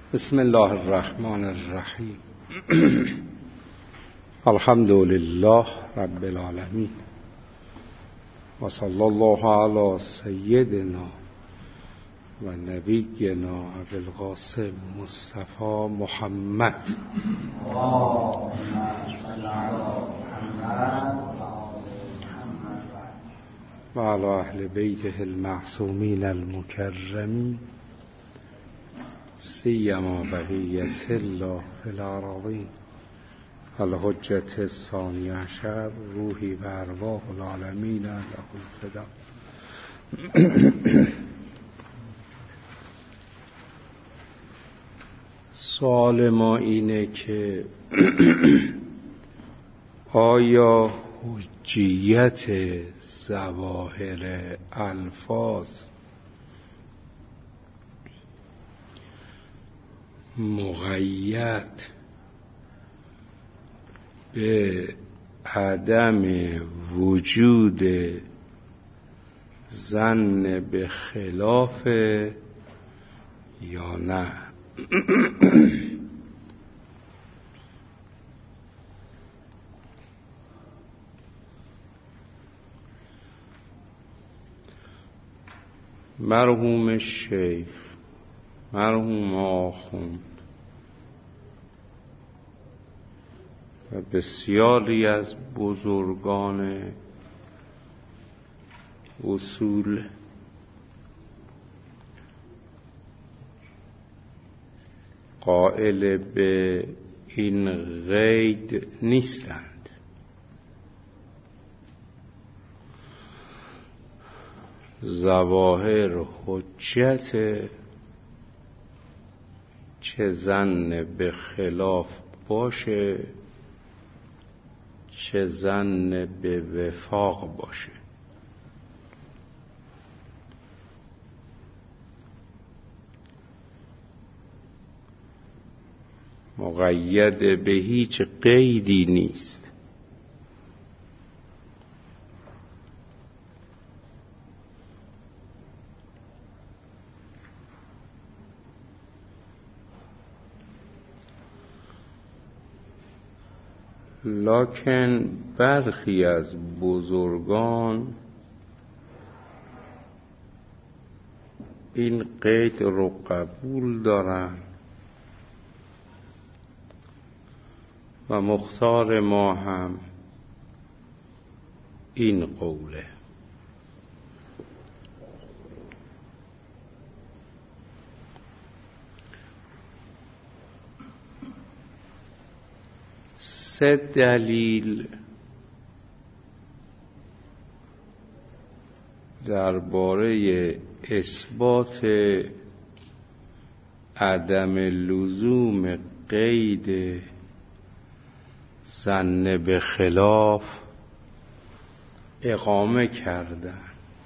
بسم الله الرحمن الرحیم. الحمد لله رب العالمین و صلی الله علی سیدنا و نبینا ابوالقاسم مصطفی محمد و علی اهل بیته المعصومین المکرمین سیما بقیت الله فی الارضین الحجة الثانی عشر روحی و ارواح العالمین له الفدا. سوال ما اینه که آیا حجیت ظواهر الفاظ مقید به عدم وجود ظن به خلاف یا نه؟ مرحوم شیخ، مرحوم آخوند و بسیاری از بزرگان اصول قائل به این قید نیستند. ظواهر حجت، چه ظن به خلاف باشه چه ظن به وفاق باشه. مقید به هیچ قیدی نیست. لکن برخی از بزرگان این قید رو قبول دارن و مختار ما هم این قوله. سه دلیل درباره اثبات عدم لزوم قید ظن به خلاف اقامه کردن.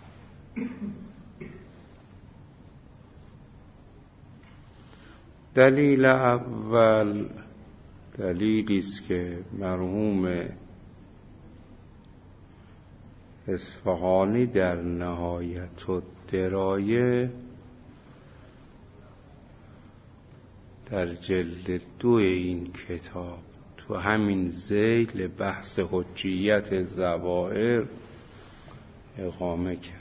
دلیل اول دلیلی است که مرحوم اصفهانی در نهایت الدرایه در جلد 2 این کتاب تو همین ذیل بحث حجیت ظواهر اقامه کرد.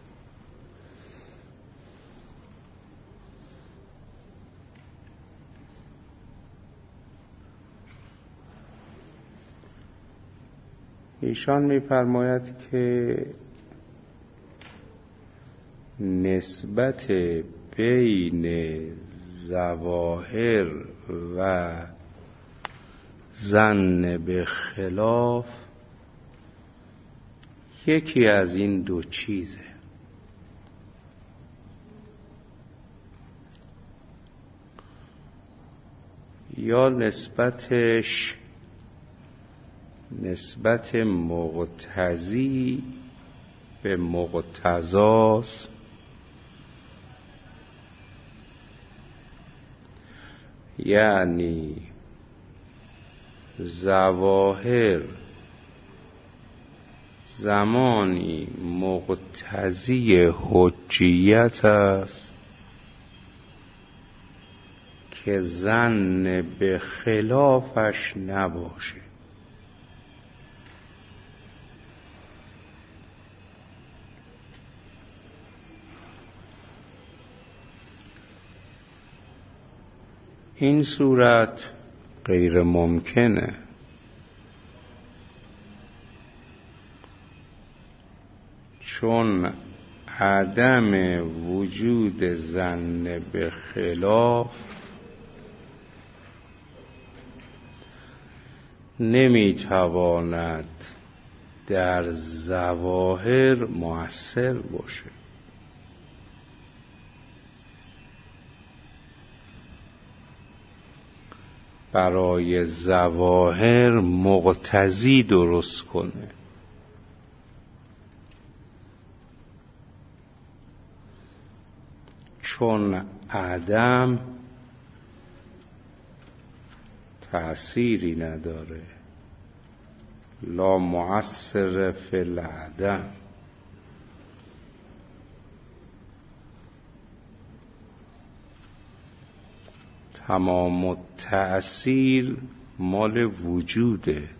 ایشان می‌فرماید که نسبت بین ظواهر و ظن به خلاف یکی از این دو چیزه. یا نسبتش نسبت مقتضی به مقتضاست، یعنی ظواهر زمانی مقتضی حجیت است که ظن به خلافش نباشه. این صورت غیر ممکنه، چون عدم وجود ظن به خلاف نمیتواند در ظواهر مؤثر باشه. برای ظواهر مقتضی درست کنه. چون عدم تأثیری نداره، لا مؤثر فی العدم. تمام التأثیر مال وجوده.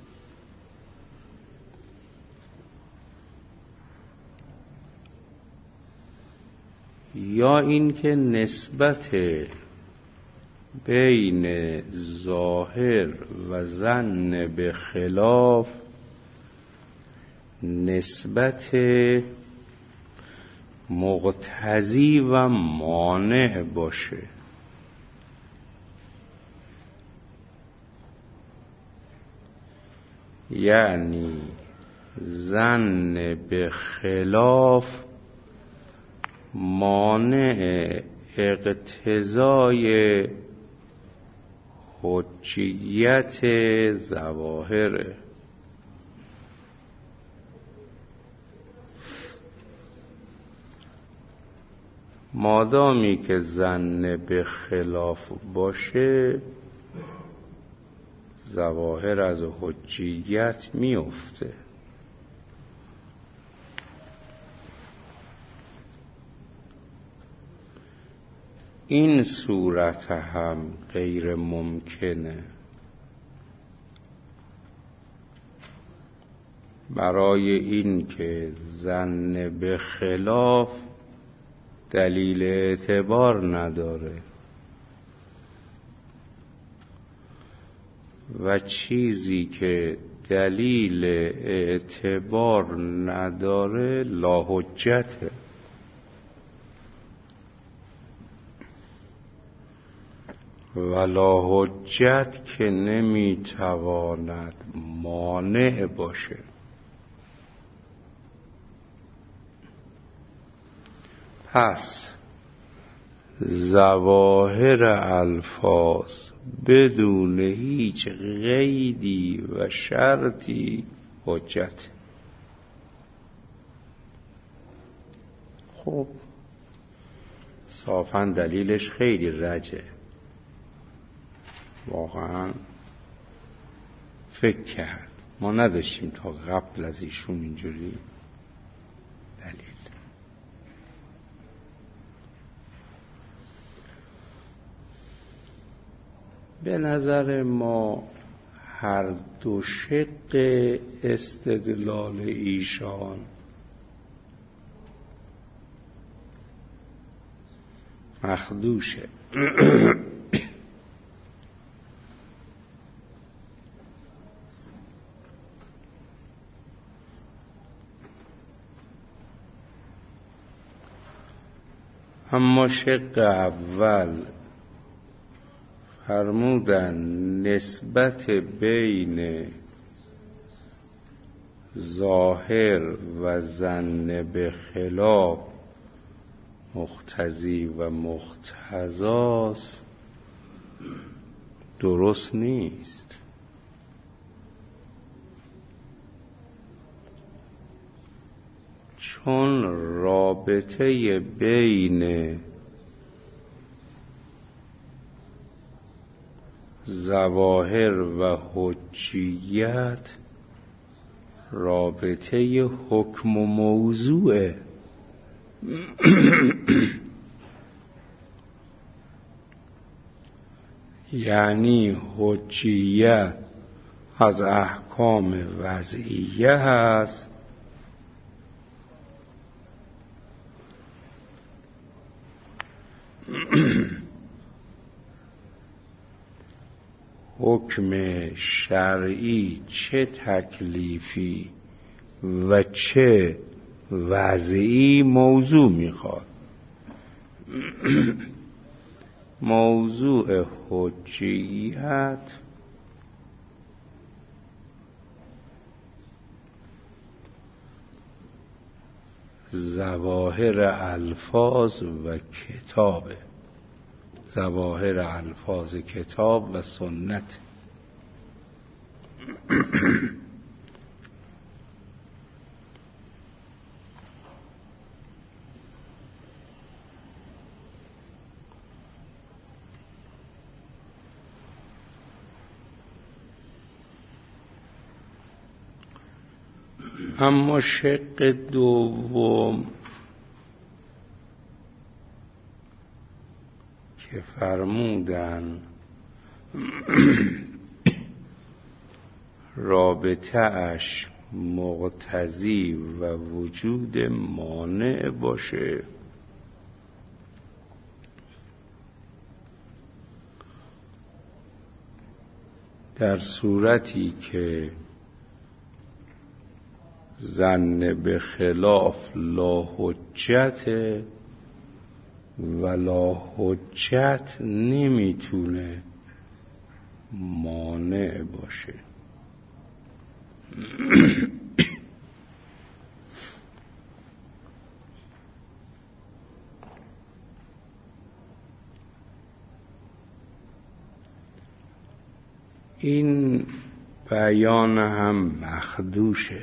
یا اینکه نسبت بین ظاهر و ظن به خلاف نسبت مقتضی و مانع باشه. یعنی ظن به خلاف مانع اقتضای حجیت ظواهره. مادامی که ظن به خلاف باشه ظواهر از حجیت میفته. این صورت هم غیر ممکنه. برای این که ظن به خلاف دلیل اعتبار نداره و چیزی که دلیل اعتبار نداره لا حجته. و لا حجت که نمیتواند مانع باشه. پس ظواهر الفاظ بدون هیچ قیدی و شرطی حجت. خب صافا دلیلش خیلی رجه. واقعا فکر کرد ما نداشتیم تا قبل از ایشون اینجوری دلیل. به نظر ما هر دو شق استدلال ایشان مخدوشه. اما شق اول فرمودن نسبت بین ظاهر و ظن به خلاف مقتضی و مقتضاست درست نیست. چون رابطه بین ظواهر و حجیت رابطه حکم و موضوعه. یعنی حجیت از احکام وضعیه هست حکم شرعی چه تکلیفی و چه وضعی موضوع میخواد. موضوع حجیت ظواهر الفاظ و کتابه، ظواهر الفاظ کتاب و سنت. اما شق دوم که فرمودن رابطه اش مقتضی و وجود مانع باشه، در صورتی که ظن به خلاف لا حجت و لا حجت نمیتونه مانع باشه. این بیان هم مخدوشه.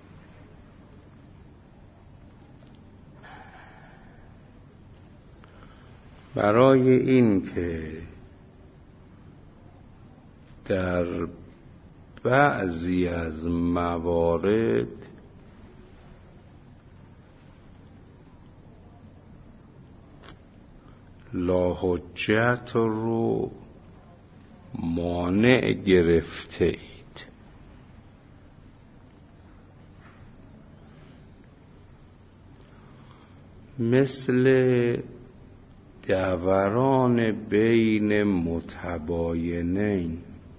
برای این که در بعضی از موارد لا حجت رو مانع گرفته اید، مثل دوران بین متباینین.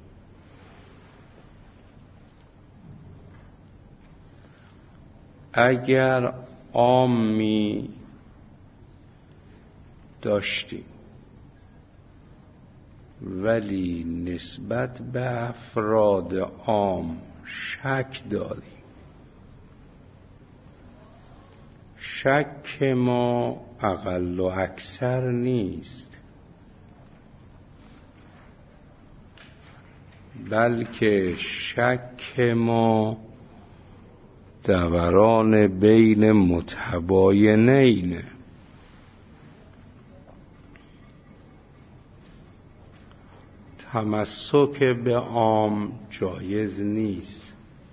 اگر عامی داشتیم ولی نسبت به افراد عام شک داریم، شک ما اقل و اکثر نیست، بلکه شک ما دوران بین متباینین. تمسک به عام جایز نیست.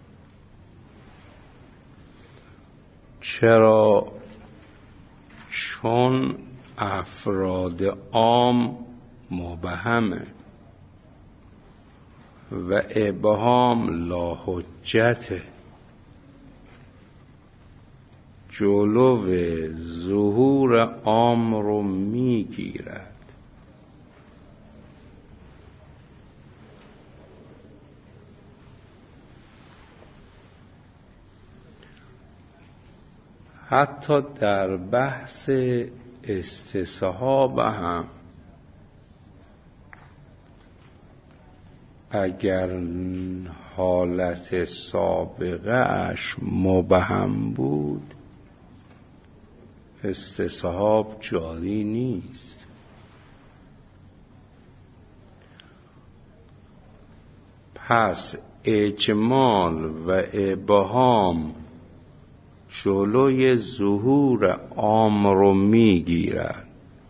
چرا؟ چون افراد عام مبهمه و ابهام لا حجته، جلو ظهور عام رو میگیرد. حتی در بحث استصحاب هم اگر حالت سابقه اش مبهم بود، استصحاب جاری نیست. پس اجمال و ابهام جلوی ظهور عام رو میگیرد،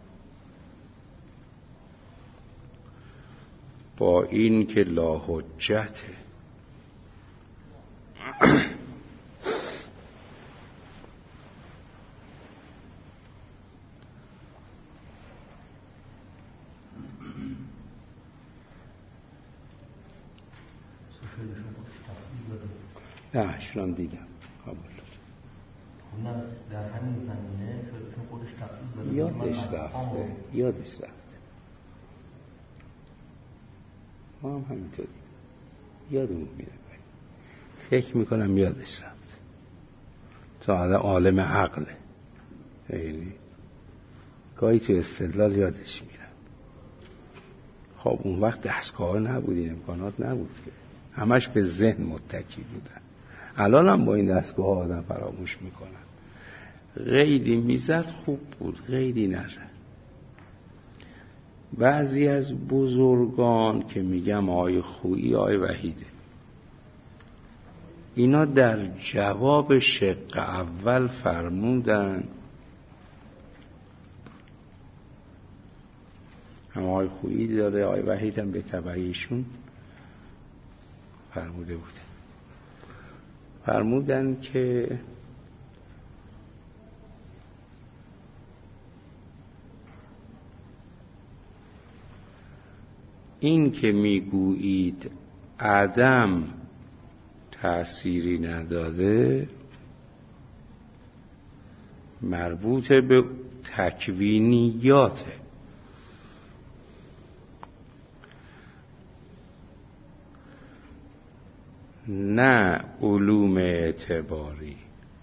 با این که لا حجته. نه شونم دیدم قبول نه در همین زمینه چون خودش تخصیص داره یادش رفته ما هم همینطوری یادمون میره فکر میکنم یادش رفته تو آدم عالم عقله خیلی گاهی تو استدلال یادش میره. خب اون وقت دستگاه نبود این امکانات نبود که همش به ذهن متکی بودن. الان هم با این دستگاه آدم فراموش میکنن. قیدی میزد خوب بود قیدی نزد. بعضی از بزرگان که میگم آقای خویی آقای وحیده اینا در جواب شق اول فرمودن هم آقای خویی داره آقای وحید هم به تبعیشون فرموده بوده فرمودن که این که میگویید عدم تأثیری نداده مربوط به تکوینیاته نه علوم اعتباری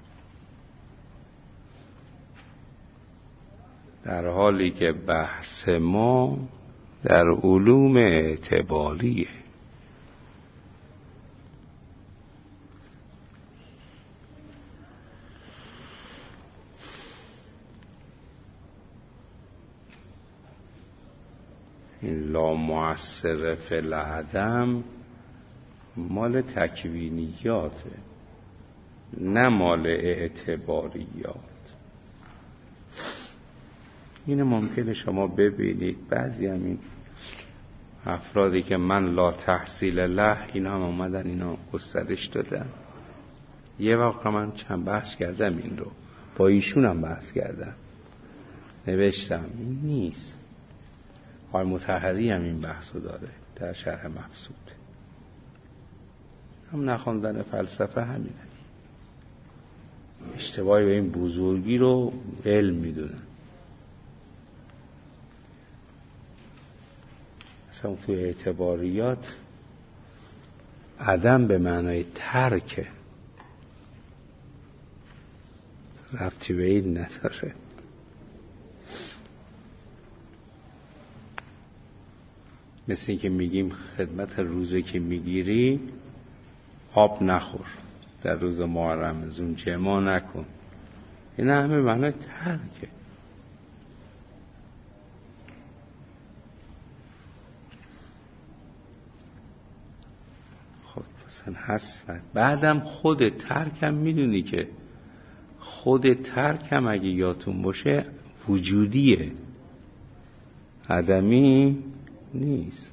در حالی که بحث ما در علوم اعتباریه این لا مؤثر فی العدم مال تکوینیاته نه مال اعتباریات. اینه ممکنه شما ببینید بعضی همین افرادی که من لا تحصیل له اینا هم اومدن اینا گسترش دادن. یه وقت من چند بحث کردم این رو با ایشون هم بحث کردم نوشتم این نیست. آقای مطهری هم این بحث رو داره در شرح مقصود. هم نخوندن فلسفه همینه اشتباهی به این بزرگی رو علم میدونن. مثلا تو اعتباریات عدم به معنای ترکه ربطی به این نداره. مثل این که میگیم خدمت روزه که میگیری آب نخور در روز محرم رمضان جماع نکن این همه معنای ترکه. خب مثلا هست بعدم خود ترکم میدونی که خود ترکم اگه یادتون باشه وجودیه عدمی نیست.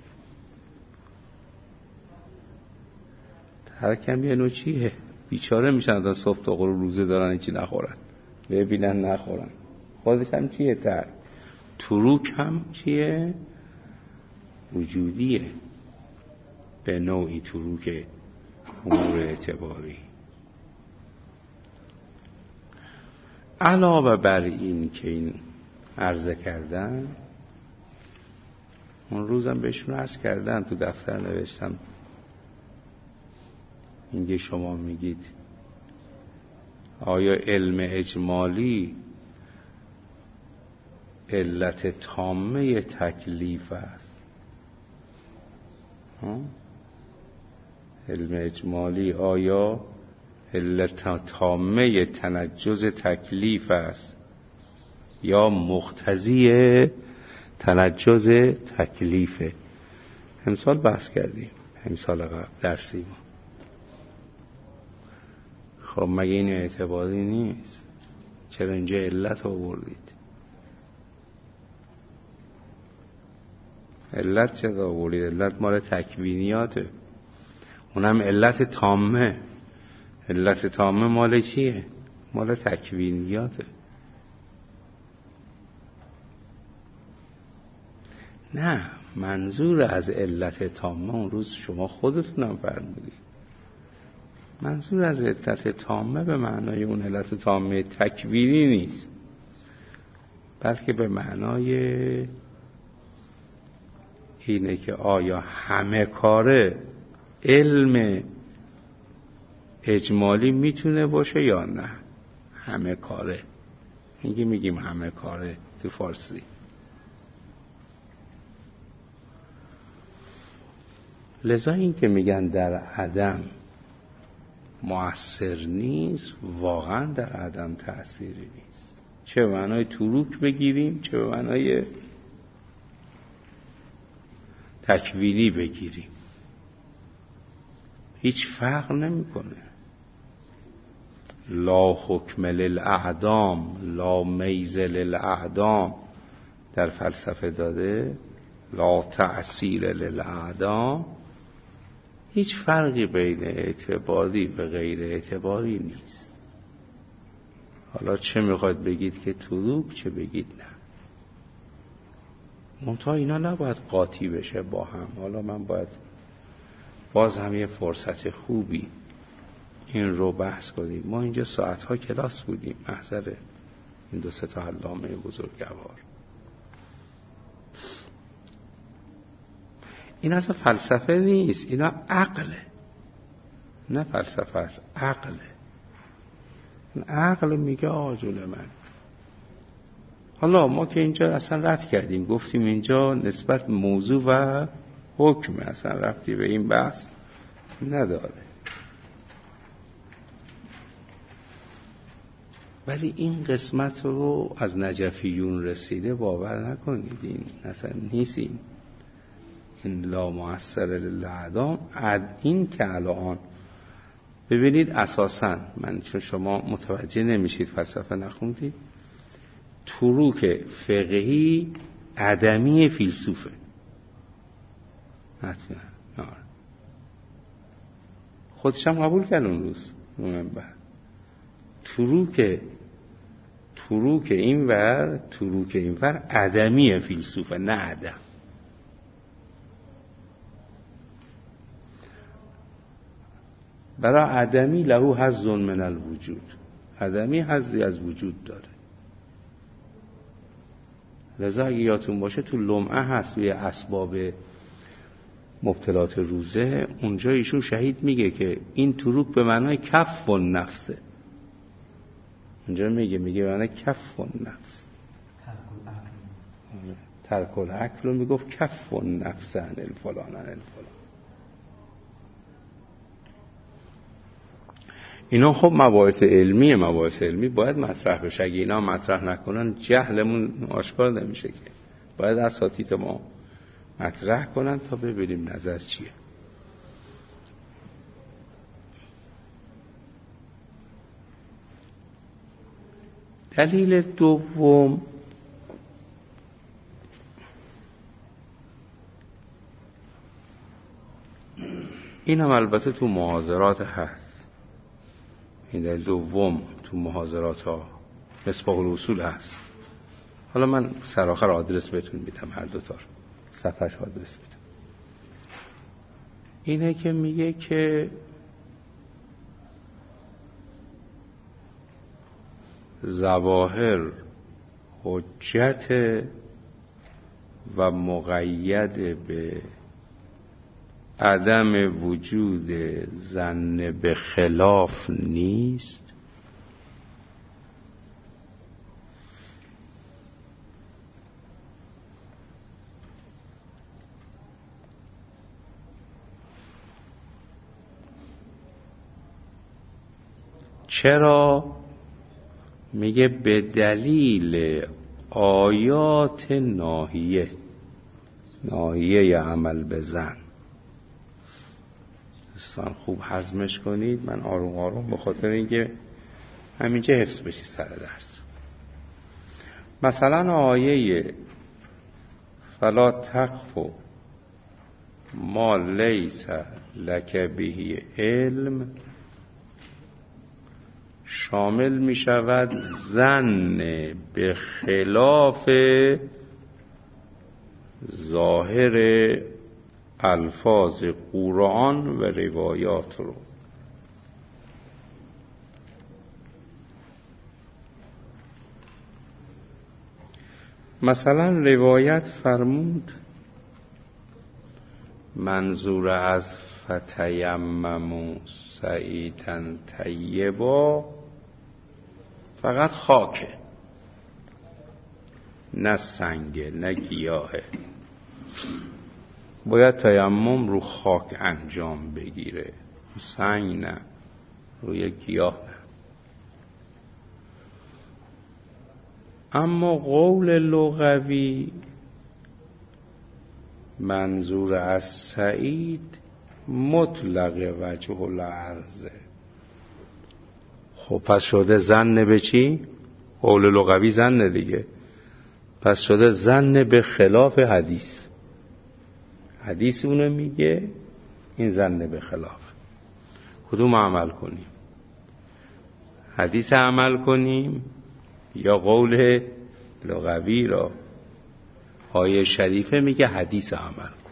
ترکم یه نوع چیه بیچاره میشن تا صبح تا غروب روزه دارن هیچی نخورن ببینن نخورن. خودش هم چیه ترک تروک هم چیه وجودیه به نوعی تروک امور اعتباری. علاوه بر این که این عرضه کردن اون روزم بهشون عرض کردم تو دفتر نوشتم اینکه شما میگید آیا علم اجمالی علت تامه تکلیف است؟ علم اجمالی آیا علت تامه تنجز تکلیف است یا مقتضی تنجز تکلیفه؟ امسال بحث کردیم امسال قبل درسی ما. خب مگه این اعتباری نیست؟ چرا اینجا علت آوردید؟ علت چرا آوردید؟ علت مال تکوینیاته اونم علت تامه. علت تامه مال چیه؟ مال تکوینیاته. نه منظور از علت تامه اون روز شما خودتونم فرمودید منظور از علت تامه به معنای اون علت تامه تکوینی نیست، بلکه به معنای اینه که آیا همه کاره علم اجمالی میتونه باشه یا نه. همه کاره، اینکه میگیم همه کاره تو فارسی. لذا این که میگن در عدم مؤثر نیست، واقعا در عدم تأثیری نیست. چه به معنای تروک بگیریم، چه به معنای تکوینی بگیریم، هیچ فرق نمیکنه. لا حکم للاعدام لا میز للاعدام در فلسفه داده، لا تأثیر للاعدام. هیچ فرقی بین اعتباری و غیر اعتباری نیست. حالا چه میخواد بگید که تروک، چه بگید نه. منتها اینا نباید قاطی بشه با هم. حالا من باید باز هم یه فرصت خوبی این رو بحث کنیم. ما اینجا ساعتها کلاس بودیم محضر این 2 تا علامه بزرگوار. این اصلا فلسفه نیست، اینا عقله، نه فلسفه است، عقله. عقل میگه آجول من. حالا ما که اینجا اصلا رد کردیم، گفتیم اینجا نسبت موضوع و حکم اصلا ربطی به این بحث نداره. ولی این قسمت رو از نجفیون رسیده باور نکنید، این اصلا نیست. این لا مؤثر للاعدام، این که الان ببینید اساساً، من چون شما متوجه نمیشید فلسفه نخوندید، تروک فقهی عدمی فیلسوفه. حتما خودشم قبول کرد اون روز نومبر. تروک اینور عدمی فیلسوفه، نه عدم. برای عدمی له حظ من الوجود، عدمی حظی از وجود داره. لذا اگه یادتون باشه تو لمعه هست توی اسباب مبتلات روزه، اونجا ایشون شهید میگه که این تروک به معنای کف و نفسه. اونجا میگه به معنای کف و نفس، ترک العقل رو میگفت کف و نفس عن الفلان عن الفلان. اینا خب مباحث علمی باید مطرح بشه. اگه اینا مطرح نکنن جهلمون آشکار نمیشه، که باید اساتید ما مطرح کنن تا ببینیم نظر چیه. دلیل دوم، این هم البته تو محاضرات هست. این دلیل دوم تو محاضرات ها مصباح الاصول هست. حالا من سرآخر آدرس بهتون میدم، هر دوتا صفحش آدرس میدم. اینه که میگه که ظواهر حجت و مقید به عدم وجود ظن به خلاف نیست، چرا؟ میگه به دلیل آیات ناهیه عمل به ظن. دوستان خوب هضمش کنید، من آروم آروم به خاطر اینکه همینجا حفظ بشی سر درس. مثلا آیه فلا تقف ما لیس لک به علم شامل می شود ظن به خلاف ظاهر الفاظ قرآن و روایات رو. مثلا روایت فرمود منظور از فتیمموا صعیدا طیبا فقط خاکه، نه سنگه نه گیاهه. باید تیمم رو خاک انجام بگیره، رو سنگ نه، روی گیاه نه. اما قول لغوی منظور از سعید مطلق وجه الارض. خب پس شده ظن به چی؟ قول لغوی ظن دیگه. پس شده ظن به خلاف حدیث. حدیث اونو میگه، این ظن به خلاف. کدوم عمل کنیم؟ حدیث عمل کنیم یا قول لغوی را؟ آیه شریفه میگه حدیث عمل کن.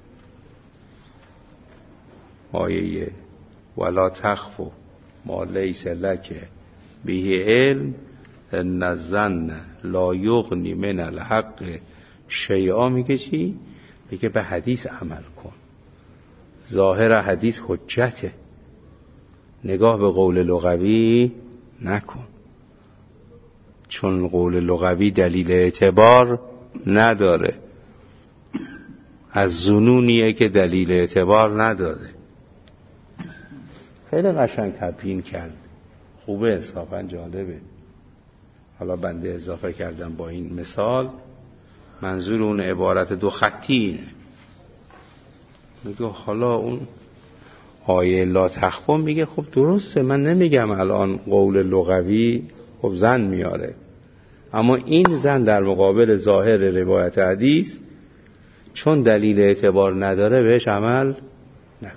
آیه ولا تخف ما لیس لک به علم ان الظن لا یغنی من الحق شیئا میگه چی؟ میگه به حدیث عمل کن. ظاهر حدیث حجته، نگاه به قول لغوی نکن، چون قول لغوی دلیل اعتبار نداره، از ظنونیه که دلیل اعتبار نداره. خیلی قشنگ تبیین کرد، خوبه، انصافا جالبه. حالا بنده اضافه کردم با این مثال، منظور اون عبارت دو خطی اینه. میگه حالا اون آیه لا تخفوا میگه خب درسته، من نمیگم الان قول لغوی خب ظن میاره، اما این ظن در مقابل ظاهر روایت حدیث چون دلیل اعتبار نداره بهش عمل نکن.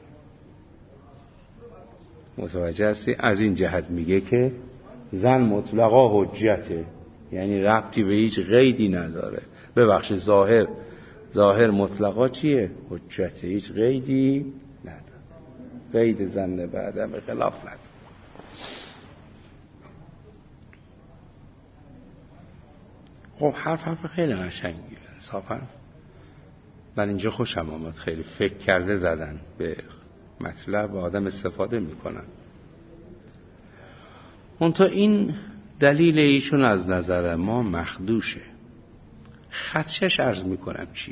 متوجه هستی؟ از این جهت میگه که ظن مطلقا حجته، یعنی ربطی به هیچ قیدی نداره. ببخشید ظاهر مطلقا چیه؟ حجته، هیچ قیدی نداره. قید ظن به عدم خلاف نداره. خب حرف خیلی قشنگیه انصافا. من اینجا خوشم آمد، خیلی فکر کرده زدن به مطلب و آدم استفاده میکنن. منتها این دلیل ایشون از نظر ما مخدوشه. خدشش عرض میکنم چیه؟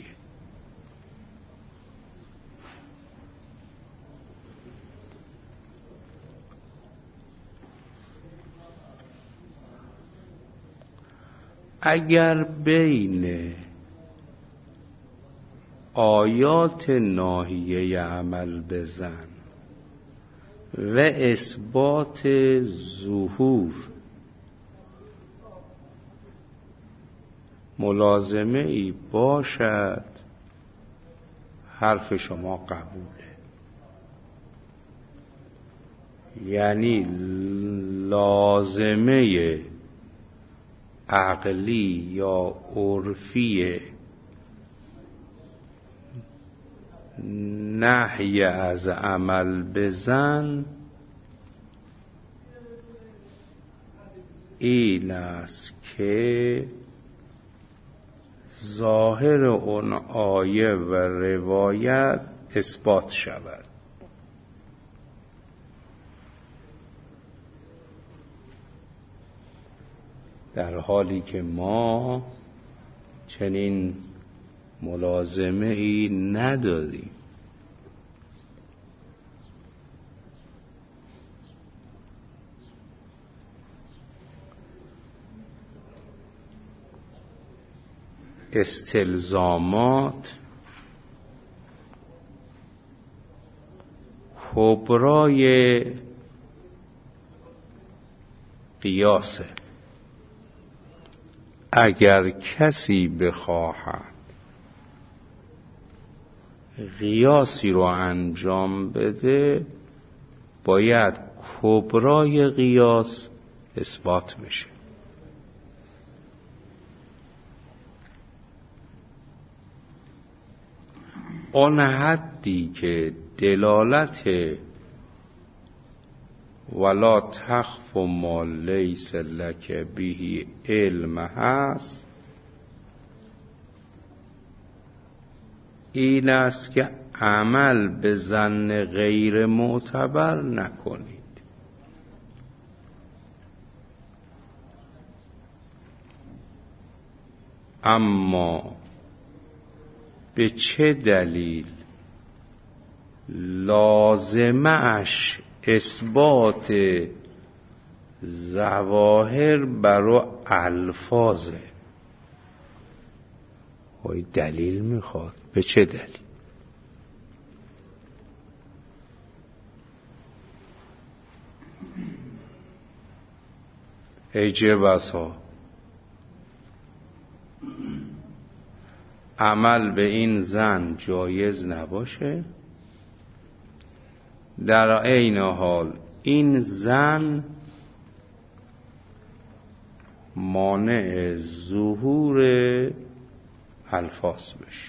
اگر بین آیات ناهیه عمل بزن و اثبات ظهور ملازمه ای باشد، حرف شما قبوله. یعنی لازمه عقلی یا عرفی نهی از عمل بزن این است که ظاهر اون آیه و روایت اثبات شود. در حالی که ما چنین ملازمه ای نداریم. استلزامات کبرای قیاسه. اگر کسی بخواهد قیاسی رو انجام بده باید کبرای قیاس اثبات بشه. اون حدی که دلالت ولا تخف ما لیس لک به علم هست این است که عمل به ظن غیر معتبر نکنید. اما به چه دلیل لازمش اثبات ظواهر برای الفاظه؟ وای دلیل میخواد. به چه دلیل؟ ای چه بسا عمل به این ظن جایز نباشه، در عین حال این ظن مانع ظهور الفاظ بشه.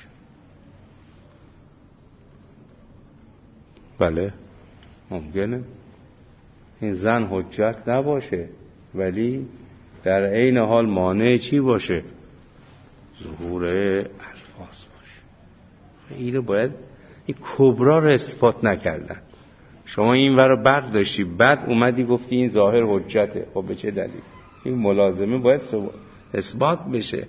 بله ممکنه این ظن حجت نباشه ولی در عین حال مانع چی باشه؟ ظهور الفاظ باشه. اینو باید این کبرا رو اثبات نکردن. شما این ور رو برداشتی بعد اومدی گفتی این ظاهر حجته. خب به چه دلیل؟ این ملازمه باید اثبات بشه.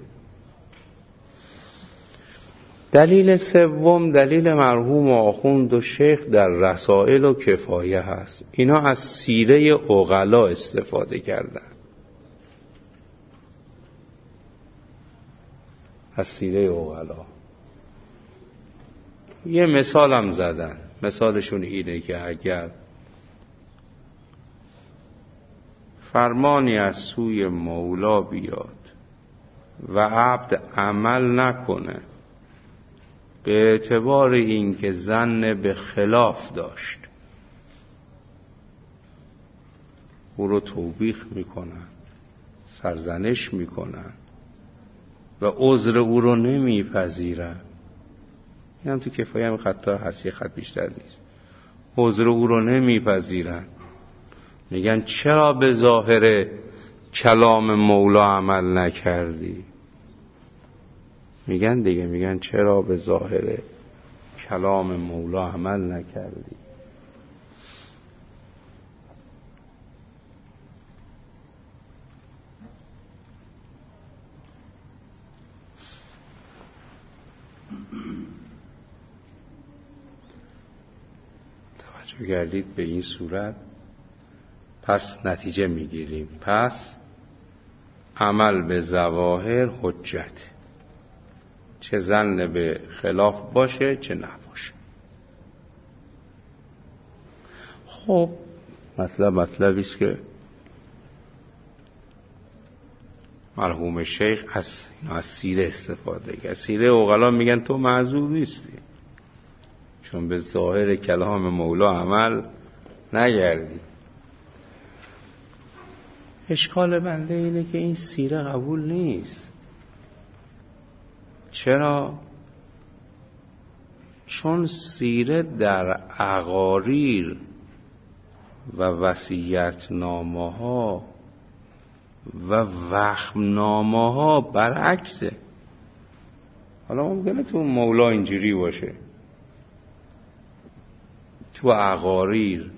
دلیل سوم دلیل مرحوم آخوند و شیخ در رسائل و کفایه هست. اینا از سیره عقلا استفاده کردن. از سیره عقلا یه مثال هم زدن. مثالشون اینه که اگر فرمانی از سوی مولا بیاد و عبد عمل نکنه به اعتبار این که ظن به خلاف داشت، او رو توبیخ میکنن، سرزنش میکنن و عذر او رو نمیپذیرن. این هم تو کفایه هم خطا هست، یه خط بیشتر نیست. عذر او رو نمیپذیرن، میگن چرا به ظاهر کلام مولا عمل نکردی؟ میگن دیگه، میگن چرا به ظاهر کلام مولا عمل نکردی؟ توجه کردید به این صورت؟ پس نتیجه میگیریم پس عمل به ظواهر حجت، چه ظن به خلاف باشه چه نباشه. خب مطلبی است که مرحوم شیخ از سیره استفاده کرد. سیره عقلا میگن تو معذور نیستی چون به ظاهر کلام مولا عمل نگردی. اشکال بنده اینه که این سیره قبول نیست. چرا؟ چون سیره در اقاریر و وصیت‌نامه ها و وقف‌نامه ها برعکسه. حالا ممکنه تو مولا اینجوری باشه، تو اقاریر،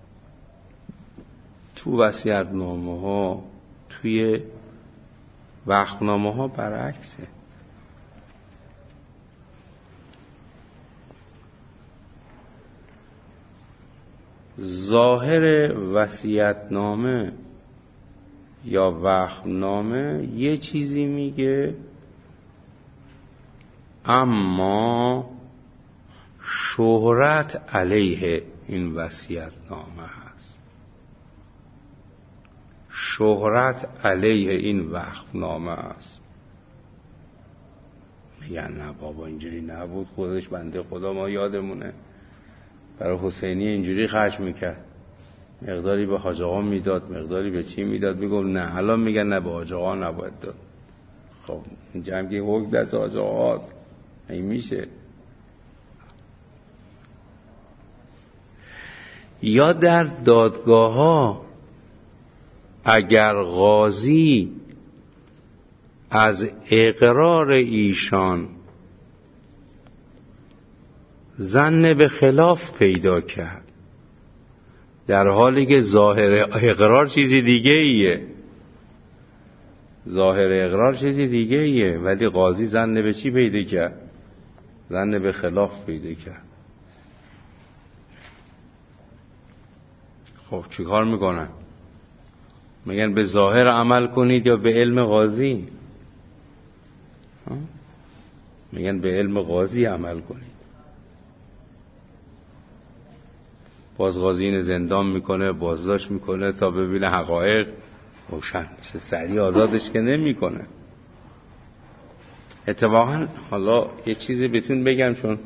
تو وصیت‌نامه ها، توی وقف‌نامه ها برعکسه. ظاهر وصیت‌نامه یا وقف‌نامه یه چیزی میگه اما شهرت علیه این وصیت‌نامه هست، شهرت علیه این وقف‌نامه هست. میگن نه بابا اینجوری نبود، خودش بنده خدا ما یادمونه برای حسینی اینجوری خرج میکرد، مقداری به حاج آقا میداد، مقداری به چی میداد. میگم نه، الان میگن نه به حاج آقا نباید داد. خب این جمعی حکم دست حاج آقاست، این میشه. یا در دادگاه ها اگر قاضی از اقرار ایشان ظن به خلاف پیدا کرد، در حالی که ظاهر اقرار چیزی دیگه ایه. ظاهر اقرار چیزی دیگه ایه، ولی قاضی ظن به چی پیدا کرد؟ ظن به خلاف پیدا کرد. خب چی کار میکنن؟ میگن به ظاهر عمل کنید یا به علم قاضی؟ میگن به علم قاضی عمل کنید. باز قاضی این زندان میکنه، بازداشت میکنه تا ببینه حقایق روشن بشه، سریع آزادش که نمیکنه. اتفاقا حالا یه چیزی بهتون بگم، چون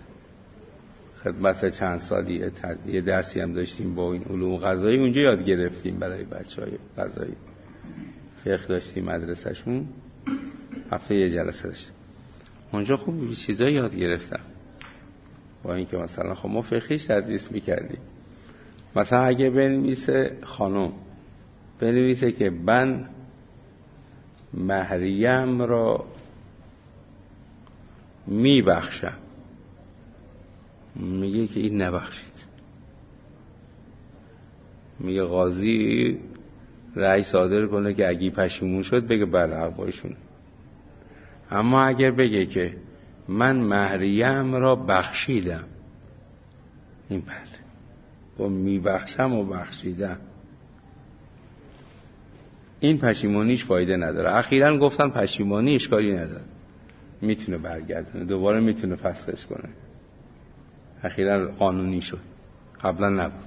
خدمت چند سالی یه درسی هم داشتیم با این علوم قضایی، اونجا یاد گرفتیم برای بچهای قضایی، فقه داشتیم مدرسهشون، هفته یه جلسه داشتیم اونجا. خوب چیزایی یاد گرفتم، با اینکه مثلا خب ما فقهیش تدریس میکردیم. مثلا اگه بنویسه خانم، بنویسه که من مریم را میبخشم، میگه که این نبخشید. میگه قاضی رأی صادر کنه که اگه پشیمون شد بگه بله حق با ایشونه. اما اگر بگه که من مریم را بخشیدم، این بله با میبخشم و بخشیدم، این پشیمونیش فایده نداره. اخیراً گفتن پشیمانی اشکالی نداره، میتونه برگردونه، دوباره میتونه فسخش کنه. اخیراً قانونی شد، قبلا نبود.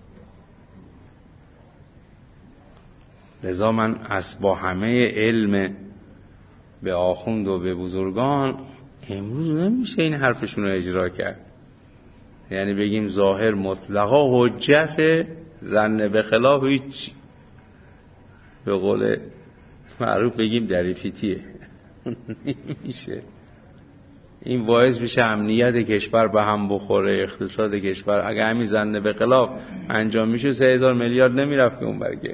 لذا من با همه علم به آخوند و به بزرگان امروز نمیشه این حرفشون رو اجرا کرد. یعنی بگیم ظاهر مطلقا حجت، ظن به خلاف هیچ، به قول معروف بگیم دریفیتیه. نمیشه. این باعث میشه امنیت کشور به هم بخوره، اقتصاد کشور. اگه همین ظن به خلاف انجام میشه 3000 میلیارد نمیرفت که اون برگه.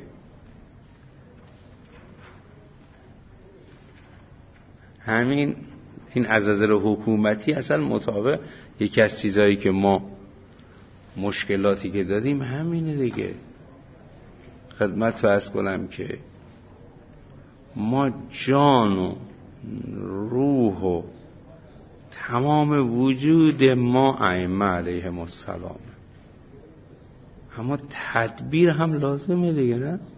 همین این عزازل حکومتی اصلا مطابق یکی از چیزایی که ما مشکلاتی که دادیم همینه دیگه. خدمت فرض کنم که ما جان و روح و تمام وجود ما ائمه علیهم السلام، اما تدبیر هم لازمه دیگه، نه؟